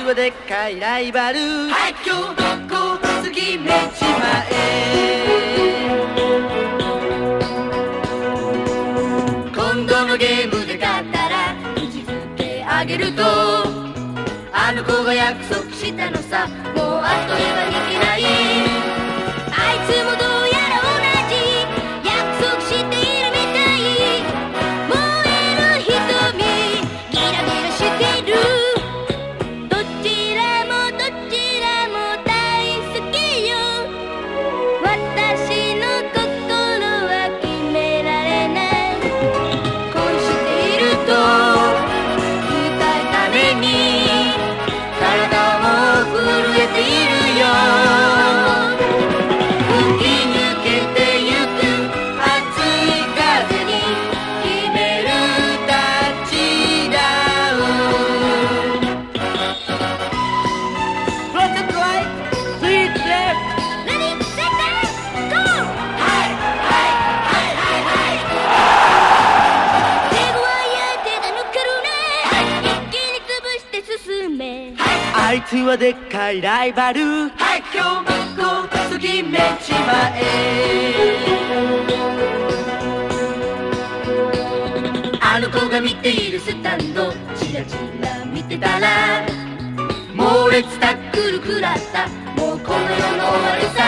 はでっかいライバル、 はい、今日こう次めちまえ。今度のゲームで勝ったら口づけあげると、あの子が約束したのさ、もうあっという間にいけない。あいつもどうやら同じ約束しているみたい。燃える瞳ギラギラしてる。どちらも大好きよ。私の心は決められない。恋していると痛いために体も震えているよ。吹き抜けてゆく熱い風に決めるタッチダウン。 Protect right, please left。 Ready, set, go! はいはいはいはいはい。手ごわや手が抜けるね。一気に潰して進め。 あいつはでっかいライバル、 はい、今日もこう決めちまえ。あの子が見ているスタンドチラチラ見てたら、猛烈タックル食らった。もうこの世の終わりさ。